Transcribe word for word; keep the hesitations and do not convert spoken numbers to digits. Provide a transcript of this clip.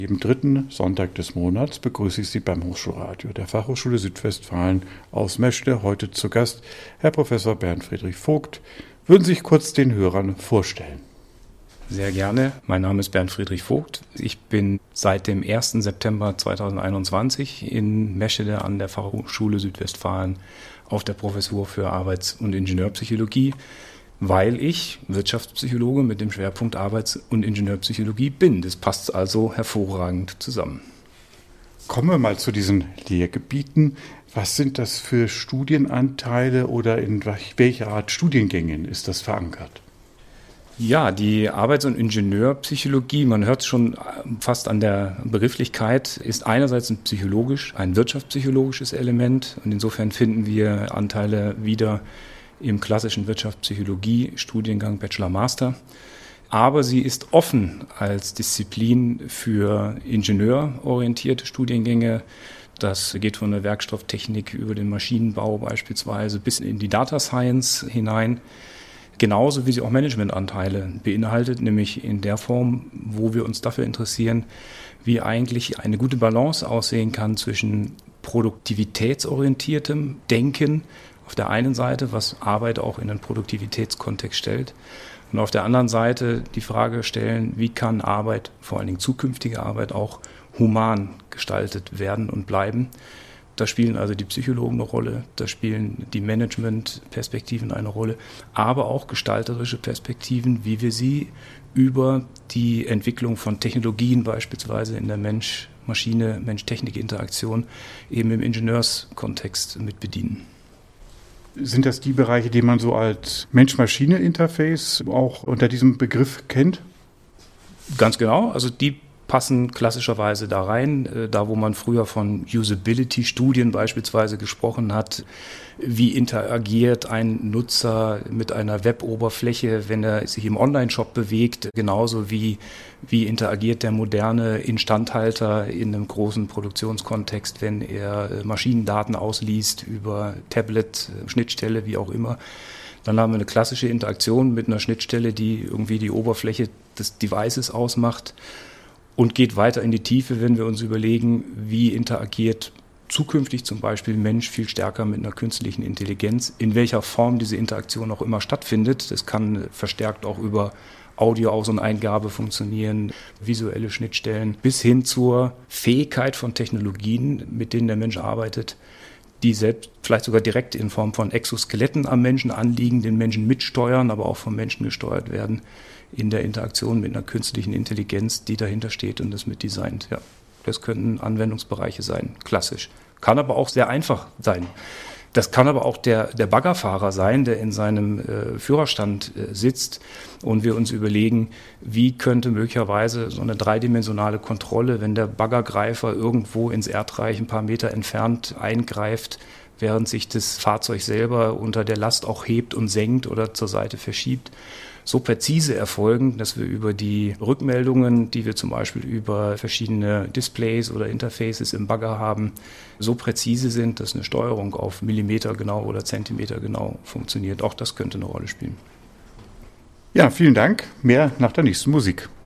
Jeden dritten Sonntag des Monats begrüße ich Sie beim Hochschulradio der Fachhochschule Südwestfalen aus Meschede. Heute zu Gast Herr Professor Bernd Friedrich Vogt. Würden Sie sich kurz den Hörern vorstellen? Sehr gerne. Mein Name ist Bernd Friedrich Vogt. Ich bin seit dem ersten September zweitausendeinundzwanzig in Meschede an der Fachhochschule Südwestfalen auf der Professur für Arbeits- und Ingenieurpsychologie, weil ich Wirtschaftspsychologe mit dem Schwerpunkt Arbeits- und Ingenieurpsychologie bin. Das passt also hervorragend zusammen. Kommen wir mal zu diesen Lehrgebieten. Was sind das für Studienanteile oder in welcher Art Studiengängen ist das verankert? Ja, die Arbeits- und Ingenieurpsychologie, man hört es schon fast an der Begrifflichkeit, ist einerseits ein psychologisch, ein wirtschaftspsychologisches Element und insofern finden wir Anteile wieder im klassischen Wirtschaftspsychologie-Studiengang Bachelor-Master. Aber sie ist offen als Disziplin für ingenieurorientierte Studiengänge. Das geht von der Werkstofftechnik über den Maschinenbau beispielsweise bis in die Data Science hinein. Genauso wie sie auch Managementanteile beinhaltet, nämlich in der Form, wo wir uns dafür interessieren, wie eigentlich eine gute Balance aussehen kann zwischen produktivitätsorientiertem Denken auf der einen Seite, was Arbeit auch in den Produktivitätskontext stellt, und auf der anderen Seite die Frage stellen, wie kann Arbeit, vor allen Dingen zukünftige Arbeit, auch human gestaltet werden und bleiben. Da spielen also die Psychologen eine Rolle, da spielen die Managementperspektiven eine Rolle, aber auch gestalterische Perspektiven, wie wir sie über die Entwicklung von Technologien beispielsweise in der Mensch-Maschine, Mensch-Technik-Interaktion eben im Ingenieurskontext mit bedienen. Sind das die Bereiche, die man so als Mensch-Maschine-Interface auch unter diesem Begriff kennt? Ganz genau, also die passen klassischerweise da rein, da wo man früher von Usability-Studien beispielsweise gesprochen hat, wie interagiert ein Nutzer mit einer Web-Oberfläche, wenn er sich im Online-Shop bewegt, genauso wie, wie interagiert der moderne Instandhalter in einem großen Produktionskontext, wenn er Maschinendaten ausliest über Tablet, Schnittstelle, wie auch immer. Dann haben wir eine klassische Interaktion mit einer Schnittstelle, die irgendwie die Oberfläche des Devices ausmacht. Und geht weiter in die Tiefe, wenn wir uns überlegen, wie interagiert zukünftig zum Beispiel Mensch viel stärker mit einer künstlichen Intelligenz, in welcher Form diese Interaktion auch immer stattfindet. Das kann verstärkt auch über Audio-Aus- und Eingabe funktionieren, visuelle Schnittstellen, bis hin zur Fähigkeit von Technologien, mit denen der Mensch arbeitet, die selbst vielleicht sogar direkt in Form von Exoskeletten am Menschen anliegen, den Menschen mitsteuern, aber auch vom Menschen gesteuert werden, in der Interaktion mit einer künstlichen Intelligenz, die dahinter steht und das mit designt. Ja, das könnten Anwendungsbereiche sein, klassisch. Kann aber auch sehr einfach sein. Das kann aber auch der, der Baggerfahrer sein, der in seinem äh, Führerstand äh, sitzt und wir uns überlegen, wie könnte möglicherweise so eine dreidimensionale Kontrolle, wenn der Baggergreifer irgendwo ins Erdreich ein paar Meter entfernt eingreift, während sich das Fahrzeug selber unter der Last auch hebt und senkt oder zur Seite verschiebt, so präzise erfolgen, dass wir über die Rückmeldungen, die wir zum Beispiel über verschiedene Displays oder Interfaces im Bagger haben, so präzise sind, dass eine Steuerung auf Millimeter genau oder Zentimeter genau funktioniert. Auch das könnte eine Rolle spielen. Ja, vielen Dank. Mehr nach der nächsten Musik.